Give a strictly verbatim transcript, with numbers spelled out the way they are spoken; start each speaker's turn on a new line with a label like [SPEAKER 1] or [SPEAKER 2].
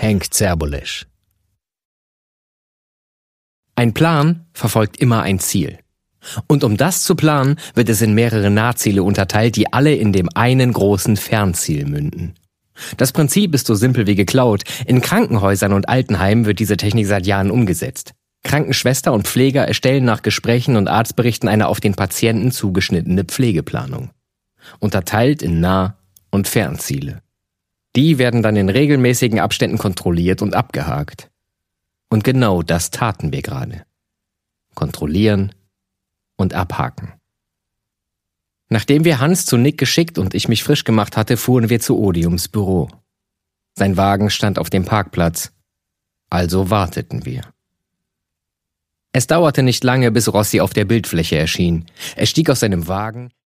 [SPEAKER 1] Henk Zerbulisch.
[SPEAKER 2] Ein Plan verfolgt immer ein Ziel. Und um das zu planen, wird es in mehrere Nahziele unterteilt, die alle in dem einen großen Fernziel münden. Das Prinzip ist so simpel wie geklaut. In Krankenhäusern und Altenheimen wird diese Technik seit Jahren umgesetzt. Krankenschwester und Pfleger erstellen nach Gesprächen und Arztberichten eine auf den Patienten zugeschnittene Pflegeplanung. Unterteilt in Nah- und Fernziele. Die werden dann in regelmäßigen Abständen kontrolliert und abgehakt. Und genau das taten wir gerade. Kontrollieren und abhaken. Nachdem wir Hans zu Nick geschickt und ich mich frisch gemacht hatte, fuhren wir zu Odiums Büro. Sein Wagen stand auf dem Parkplatz, also warteten wir. Es dauerte nicht lange, bis Rossi auf der Bildfläche erschien. Er stieg aus seinem Wagen,